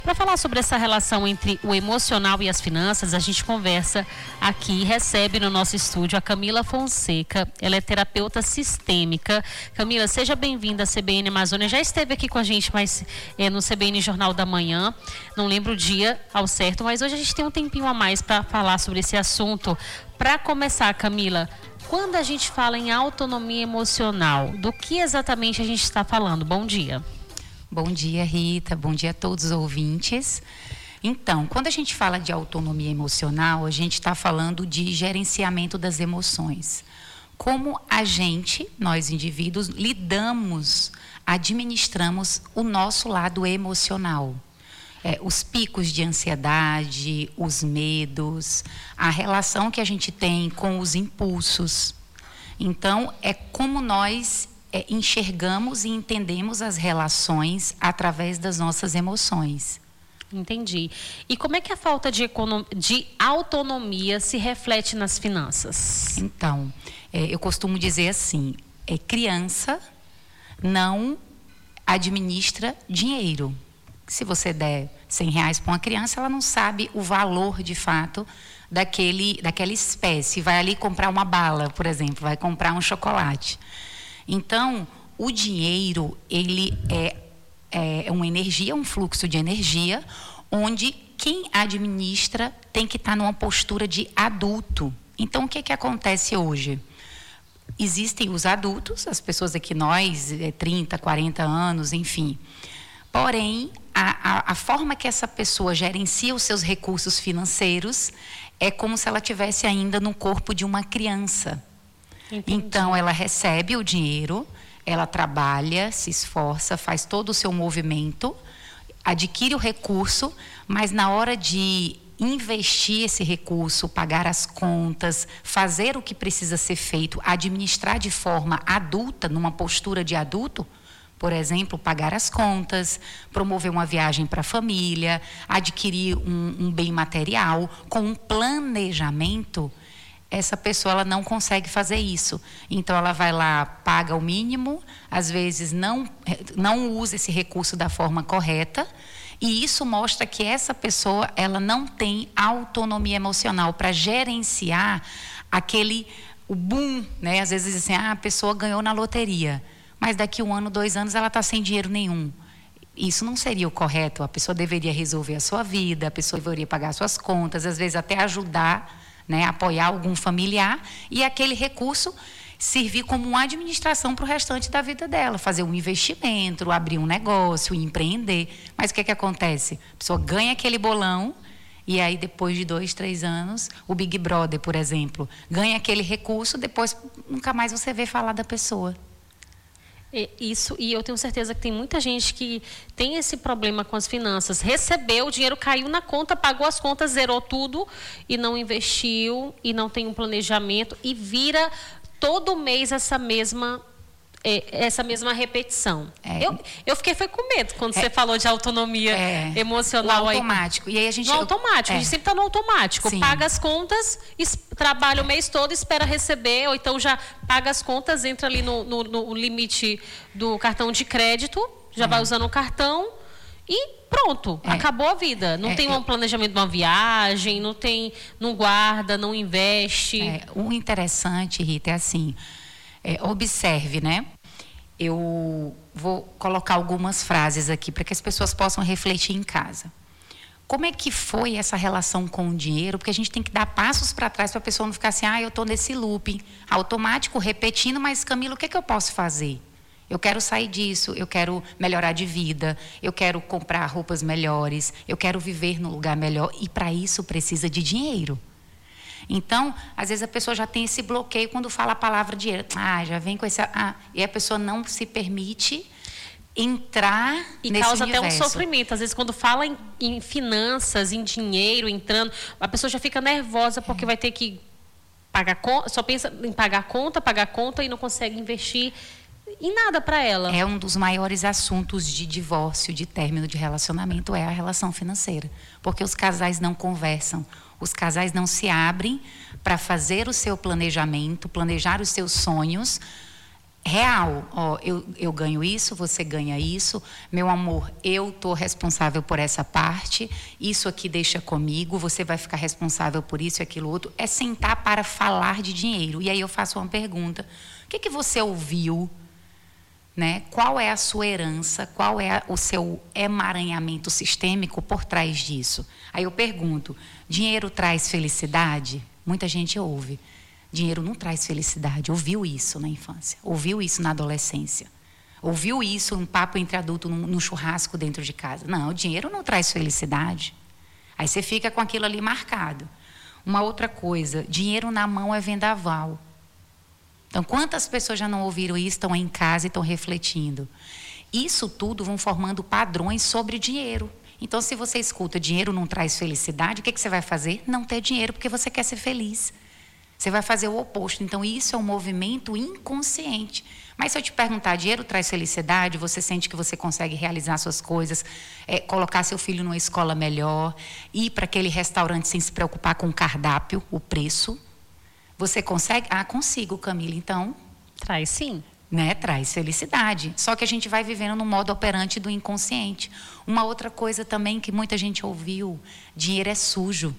Para falar sobre essa relação entre o emocional e as finanças, a gente conversa aqui, recebe no nosso estúdio a Camila Fonseca. Ela é terapeuta sistêmica. Camila, seja bem-vinda à CBN Amazônia. Já esteve aqui com a gente no CBN Jornal da Manhã. Não lembro o dia ao certo, mas hoje a gente tem um tempinho a mais para falar sobre esse assunto. Para começar, Camila, quando a gente fala em autonomia emocional, do que exatamente a gente está falando? Bom dia. Bom dia, Rita. Bom dia a todos os ouvintes. Então, quando a gente fala de autonomia emocional, a gente está falando de gerenciamento das emoções. Como nós indivíduos, administramos o nosso lado emocional. Os picos de ansiedade, os medos, a relação que a gente tem com os impulsos. Então, é como nós enxergamos e entendemos as relações através das nossas emoções. Entendi. E como é que a falta de autonomia se reflete nas finanças? Então, eu costumo dizer assim, criança não administra dinheiro. Se você der R$100 para uma criança, ela não sabe o valor de fato daquela espécie. Vai ali comprar uma bala, por exemplo, vai comprar um chocolate. Então, o dinheiro, ele é uma energia, um fluxo de energia, onde quem administra tem que estar numa postura de adulto. Então, o que acontece hoje? Existem os adultos, as pessoas aqui, nós, 30, 40 anos, enfim. Porém, a forma que essa pessoa gerencia os seus recursos financeiros é como se ela estivesse ainda no corpo de uma criança. Entendi. Então, ela recebe o dinheiro, ela trabalha, se esforça, faz todo o seu movimento, adquire o recurso, mas na hora de investir esse recurso, pagar as contas, fazer o que precisa ser feito, administrar de forma adulta, numa postura de adulto, por exemplo, pagar as contas, promover uma viagem para a família, adquirir um bem material, com um planejamento, essa pessoa ela não consegue fazer isso. Então, ela vai lá, paga o mínimo, às vezes não usa esse recurso da forma correta, e isso mostra que essa pessoa ela não tem autonomia emocional para gerenciar o boom, né? Às vezes assim, a pessoa ganhou na loteria, mas daqui 1 ano, 2 anos, ela está sem dinheiro nenhum. Isso não seria o correto. A pessoa deveria resolver a sua vida, a pessoa deveria pagar suas contas, às vezes até ajudar, né, apoiar algum familiar, e aquele recurso servir como uma administração para o restante da vida dela, fazer um investimento, abrir um negócio, empreender. Mas o que acontece? A pessoa ganha aquele bolão, e aí depois de 2, 3 anos, o Big Brother, por exemplo, ganha aquele recurso, depois nunca mais você vê falar da pessoa. Isso, e eu tenho certeza que tem muita gente que tem esse problema com as finanças. Recebeu, o dinheiro caiu na conta, pagou as contas, zerou tudo e não investiu, e não tem um planejamento, e vira todo mês essa mesma repetição. Eu fiquei com medo quando você falou de autonomia emocional. O automático. E aí a gente a gente sempre está no automático. Sim. Paga as contas, trabalha o mês todo, espera receber, ou então já paga as contas, entra ali no limite do cartão de crédito, já vai usando o cartão e pronto, acabou a vida. Não tem um planejamento de uma viagem, não guarda, não investe. O interessante, Rita, é assim, observe, né? Eu vou colocar algumas frases aqui para que as pessoas possam refletir em casa. Como é que foi essa relação com o dinheiro? Porque a gente tem que dar passos para trás para a pessoa não ficar assim, eu estou nesse looping automático, repetindo, mas Camila, o que eu posso fazer? Eu quero sair disso, eu quero melhorar de vida, eu quero comprar roupas melhores, eu quero viver num lugar melhor, e para isso precisa de dinheiro. Então, às vezes a pessoa já tem esse bloqueio quando fala a palavra dinheiro. Já vem com esse... e a pessoa não se permite entrar nesse universo. E causa até um sofrimento. Às vezes, quando fala em finanças, em dinheiro, entrando, a pessoa já fica nervosa porque vai ter que pagar conta, só pensa em pagar conta e não consegue investir em nada para ela. É um dos maiores assuntos de divórcio, de término de relacionamento, é a relação financeira. Porque os casais não conversam. Os casais não se abrem para fazer o seu planejamento, planejar os seus sonhos, real. Ó, eu ganho isso, você ganha isso. Meu amor, eu estou responsável por essa parte. Isso aqui deixa comigo. Você vai ficar responsável por isso e aquilo outro. É sentar para falar de dinheiro. E aí eu faço uma pergunta. O que você ouviu? Né? Qual é a sua herança? Qual é o seu emaranhamento sistêmico por trás disso? Aí eu pergunto, dinheiro traz felicidade? Muita gente ouve. Dinheiro não traz felicidade. Ouviu isso na infância, ouviu isso na adolescência, ouviu isso um papo entre adultos no churrasco dentro de casa. Não, o dinheiro não traz felicidade. Aí você fica com aquilo ali marcado. Uma outra coisa, dinheiro na mão é vendaval. Então, quantas pessoas já não ouviram isso, estão em casa e estão refletindo? Isso tudo vão formando padrões sobre dinheiro. Então, se você escuta dinheiro não traz felicidade, o que você vai fazer? Não ter dinheiro porque você quer ser feliz. Você vai fazer o oposto. Então, isso é um movimento inconsciente. Mas se eu te perguntar, dinheiro traz felicidade, você sente que você consegue realizar suas coisas, colocar seu filho numa escola melhor, ir para aquele restaurante sem se preocupar com o cardápio, o preço. Você consegue? Ah, consigo, Camila. Então, traz sim. Né? Traz felicidade. Só que a gente vai vivendo no modo operante do inconsciente. Uma outra coisa também que muita gente ouviu, dinheiro é sujo.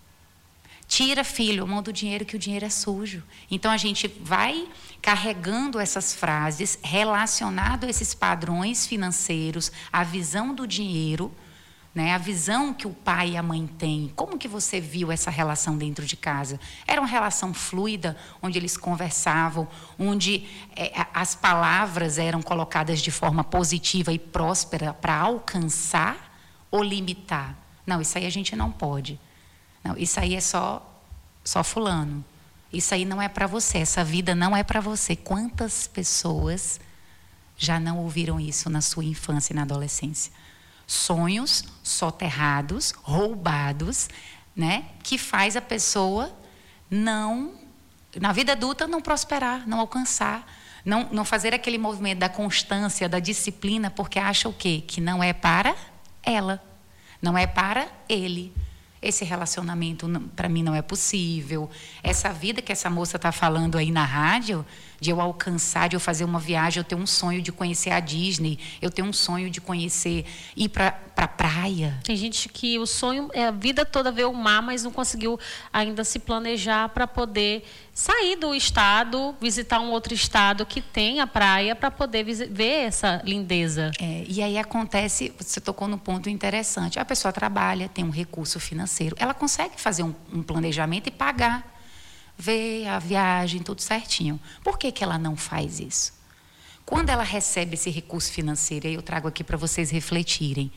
Tira, filho, a mão do dinheiro que o dinheiro é sujo. Então a gente vai carregando essas frases relacionado a esses padrões financeiros, a visão do dinheiro, né? A visão que o pai e a mãe têm. Como que você viu essa relação dentro de casa? Era uma relação fluida, onde eles conversavam, onde as palavras eram colocadas de forma positiva e próspera para alcançar ou limitar? Não, isso aí a gente não pode. Não, isso aí é só fulano. Isso aí não é para você, essa vida não é para você. Quantas pessoas já não ouviram isso na sua infância e na adolescência? Sonhos soterrados, roubados, né? Que faz a pessoa não, na vida adulta, não prosperar, não alcançar, não fazer aquele movimento da constância, da disciplina, porque acha o quê? Que não é para ela, não é para ele. Esse relacionamento para mim não é possível. Essa vida que essa moça está falando aí na rádio, de eu alcançar, de eu fazer uma viagem, eu tenho um sonho de conhecer a Disney, eu tenho um sonho de conhecer, ir para a praia. Tem gente que o sonho é a vida toda ver o mar, mas não conseguiu ainda se planejar para poder sair do estado, visitar um outro estado que tem a praia para poder ver essa lindeza. E aí acontece, você tocou num ponto interessante, a pessoa trabalha, tem um recurso financeiro, ela consegue fazer um planejamento e pagar, ver a viagem, tudo certinho. Por que ela não faz isso? Quando ela recebe esse recurso financeiro, aí eu trago aqui para vocês refletirem.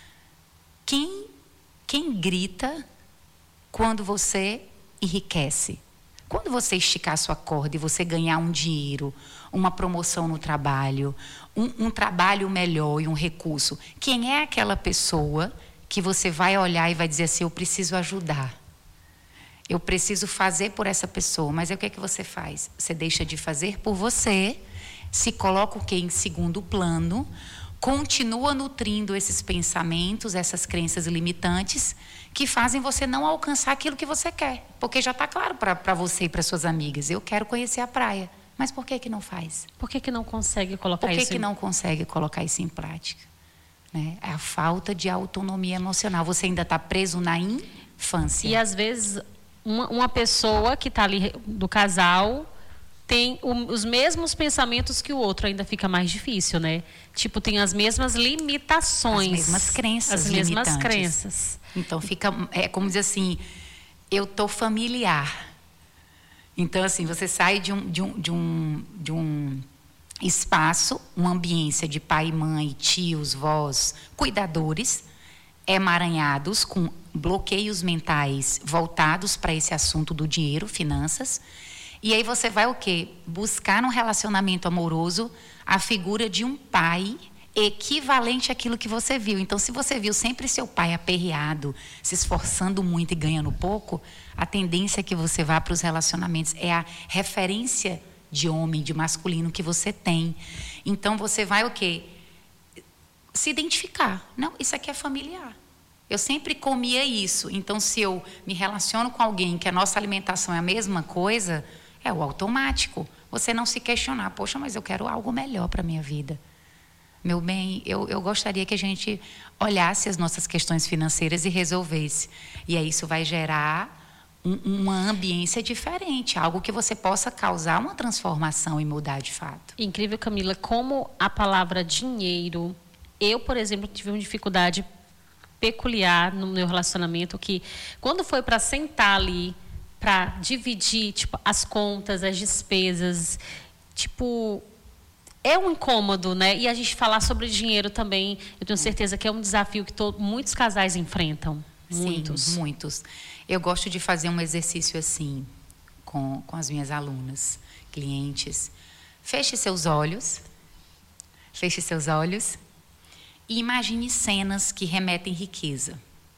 Quem grita quando você enriquece? Quando você esticar a sua corda e você ganhar um dinheiro, uma promoção no trabalho, um trabalho melhor e um recurso, quem é aquela pessoa que você vai olhar e vai dizer assim, eu preciso ajudar? Eu preciso fazer por essa pessoa, mas aí o que é que você faz? Você deixa de fazer por você, se coloca o quê? Em segundo plano, continua nutrindo esses pensamentos, essas crenças limitantes, que fazem você não alcançar aquilo que você quer. Porque já está claro para você e para suas amigas, eu quero conhecer a praia. Mas por que não faz? Por que não consegue colocar isso? Por que não consegue colocar isso em prática? Né? É a falta de autonomia emocional. Você ainda está preso na infância. E às vezes uma pessoa que está ali do casal tem os mesmos pensamentos que o outro, ainda fica mais difícil, né? Tipo, tem as mesmas limitações. As mesmas crenças. As mesmas crenças. Então, como dizer assim, eu estou familiar. Então, assim, você sai de um espaço, uma ambiência de pai, mãe, tios, vós, cuidadores, emaranhados com bloqueios mentais voltados para esse assunto do dinheiro, finanças. E aí você vai o quê? Buscar num relacionamento amoroso a figura de um pai equivalente àquilo que você viu. Então, se você viu sempre seu pai aperreado, se esforçando muito e ganhando pouco, a tendência é que você vá para os relacionamentos. É a referência de homem, de masculino que você tem. Então, você vai o quê? Se identificar. Não, isso aqui é familiar. Eu sempre comia isso. Então, se eu me relaciono com alguém que a nossa alimentação é a mesma coisa, é o automático. Você não se questionar, poxa, mas eu quero algo melhor para a minha vida. Meu bem, eu gostaria que a gente olhasse as nossas questões financeiras e resolvesse. E aí isso vai gerar uma ambiência diferente, algo que você possa causar uma transformação e mudar de fato. Incrível, Camila, como a palavra dinheiro, eu, por exemplo, tive uma dificuldade peculiar no meu relacionamento, que quando foi para sentar ali, para dividir, tipo, as contas, as despesas, tipo, é um incômodo, né? E a gente falar sobre dinheiro também, eu tenho certeza que é um desafio que muitos casais enfrentam. Muitos. Sim, muitos. Eu gosto de fazer um exercício assim com as minhas alunas, clientes. Feche seus olhos e imagine cenas que remetem riqueza.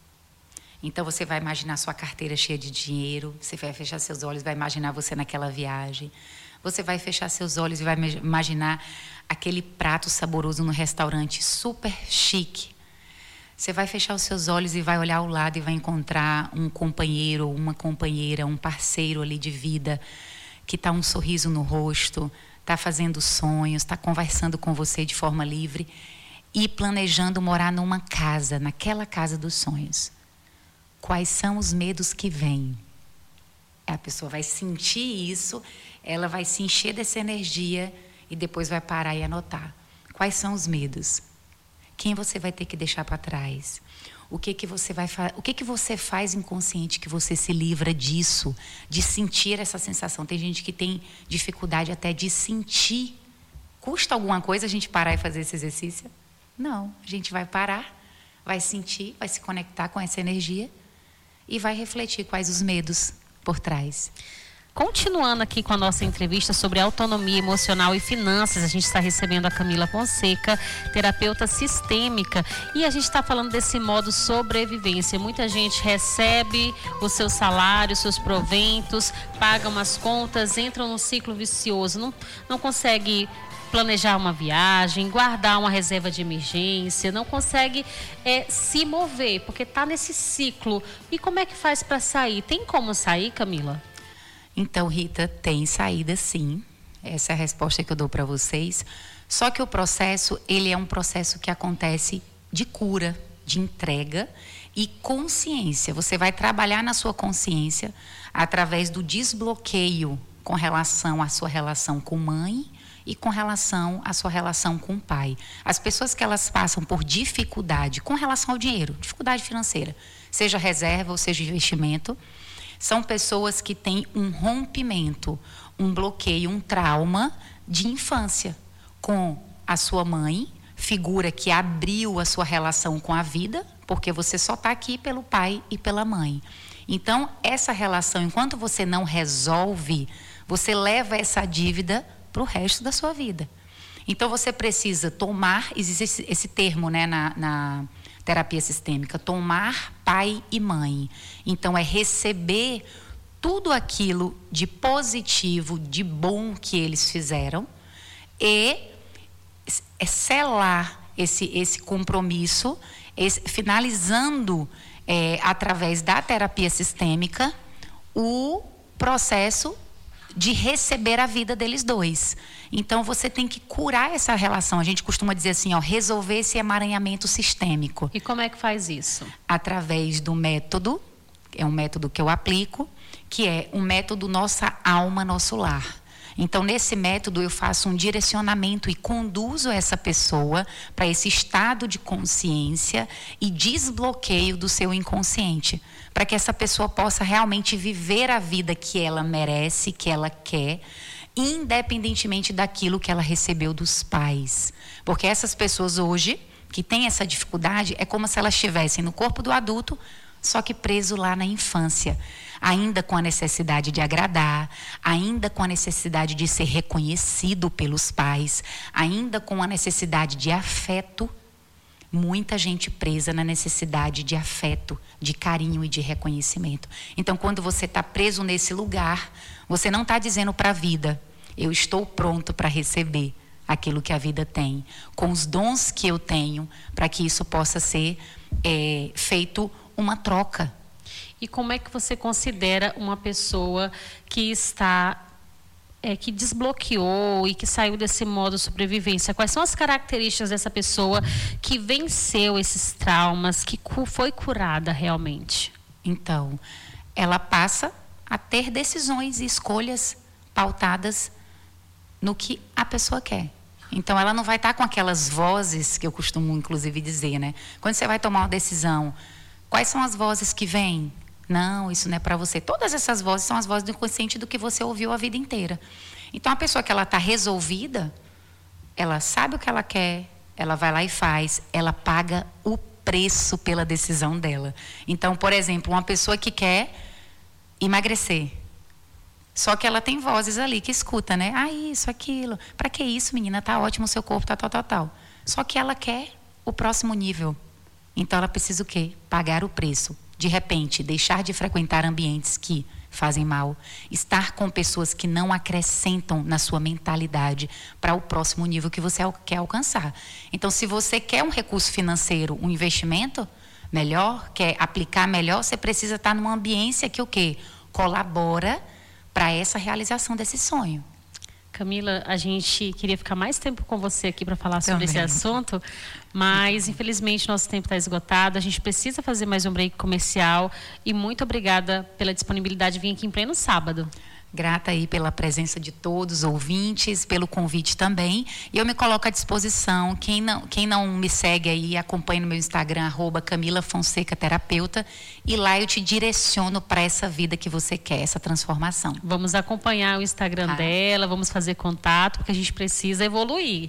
Então você vai imaginar sua carteira cheia de dinheiro, você vai fechar seus olhos, vai imaginar você naquela viagem. Você vai fechar seus olhos e vai imaginar aquele prato saboroso no restaurante super chique. Você vai fechar os seus olhos e vai olhar ao lado e vai encontrar um companheiro ou uma companheira, um parceiro ali de vida, que está um sorriso no rosto, está fazendo sonhos, está conversando com você de forma livre e planejando morar numa casa, naquela casa dos sonhos. Quais são os medos que vêm? A pessoa vai sentir isso, ela vai se encher dessa energia e depois vai parar e anotar. Quais são os medos? Quem você vai ter que deixar para trás? O que você faz inconsciente que você se livra disso, de sentir essa sensação? Tem gente que tem dificuldade até de sentir. Custa alguma coisa a gente parar e fazer esse exercício? Não, a gente vai parar, vai sentir, vai se conectar com essa energia e vai refletir quais os medos por trás. Continuando aqui com a nossa entrevista sobre autonomia emocional e finanças, a gente está recebendo a Camila Fonseca, terapeuta sistêmica, e a gente está falando desse modo sobrevivência. Muita gente recebe o seu salário, seus proventos, paga umas contas, entram num ciclo vicioso, não consegue planejar uma viagem, guardar uma reserva de emergência, não consegue se mover, porque está nesse ciclo. E como é que faz para sair? Tem como sair, Camila? Então, Rita, tem saída sim. Essa é a resposta que eu dou para vocês. Só que o processo, ele é um processo que acontece de cura, de entrega e consciência. Você vai trabalhar na sua consciência através do desbloqueio com relação à sua relação com mãe e com relação à sua relação com o pai. As pessoas que elas passam por dificuldade com relação ao dinheiro, dificuldade financeira, seja reserva ou seja investimento, são pessoas que têm um rompimento, um bloqueio, um trauma de infância com a sua mãe, figura que abriu a sua relação com a vida, porque você só está aqui pelo pai e pela mãe. Então, essa relação, enquanto você não resolve, você leva essa dívida para o resto da sua vida. Então, você precisa tomar, existe esse termo, né, na terapia sistêmica, tomar pai e mãe. Então, é receber tudo aquilo de positivo, de bom que eles fizeram e selar esse compromisso, finalizando através da terapia sistêmica o processo de receber a vida deles dois. Então, você tem que curar essa relação. A gente costuma dizer assim, resolver esse emaranhamento sistêmico. E como é que faz isso? Através do método, é um método que eu aplico, que é um método Nossa Alma, Nosso Lar. Então, nesse método, eu faço um direcionamento e conduzo essa pessoa para esse estado de consciência e desbloqueio do seu inconsciente, para que essa pessoa possa realmente viver a vida que ela merece, que ela quer, independentemente daquilo que ela recebeu dos pais. Porque essas pessoas hoje, que têm essa dificuldade, é como se elas estivessem no corpo do adulto, só que preso lá na infância, ainda com a necessidade de agradar, ainda com a necessidade de ser reconhecido pelos pais, ainda com a necessidade de afeto. Muita gente presa na necessidade de afeto, de carinho e de reconhecimento. Então, quando você está preso nesse lugar, você não está dizendo para a vida, eu estou pronto para receber aquilo que a vida tem, com os dons que eu tenho, para que isso possa ser feito uma troca. E como é que você considera uma pessoa que está que desbloqueou e que saiu desse modo sobrevivência? Quais são as características dessa pessoa que venceu esses traumas, que foi curada realmente? Então, ela passa a ter decisões e escolhas pautadas no que a pessoa quer. Então, ela não vai estar com aquelas vozes que eu costumo, inclusive, dizer, né? Quando você vai tomar uma decisão, quais são as vozes que vêm? Não, isso não é para você. Todas essas vozes são as vozes do inconsciente do que você ouviu a vida inteira. Então, a pessoa que ela está resolvida, ela sabe o que ela quer, ela vai lá e faz, ela paga o preço pela decisão dela. Então, por exemplo, uma pessoa que quer emagrecer, só que ela tem vozes ali que escuta, né? Ah, isso, aquilo. Para que isso, menina? Tá ótimo o seu corpo, tá, tal. Só que ela quer o próximo nível. Então, ela precisa o quê? Pagar o preço. De repente, deixar de frequentar ambientes que fazem mal, estar com pessoas que não acrescentam na sua mentalidade para o próximo nível que você quer alcançar. Então, se você quer um recurso financeiro, um investimento melhor, quer aplicar melhor, você precisa estar numa ambiência que o quê? Colabora para essa realização desse sonho. Camila, a gente queria ficar mais tempo com você aqui para falar sobre esse assunto, mas infelizmente nosso tempo está esgotado. A gente precisa fazer mais um break comercial e muito obrigada pela disponibilidade de vir aqui em pleno sábado. Grata aí pela presença de todos os ouvintes, pelo convite também. E eu me coloco à disposição. Quem não me segue aí, acompanhe no meu Instagram, @CamilaFonsecaTerapeuta. E lá eu te direciono para essa vida que você quer, essa transformação. Vamos acompanhar o Instagram dela, vamos fazer contato, porque a gente precisa evoluir.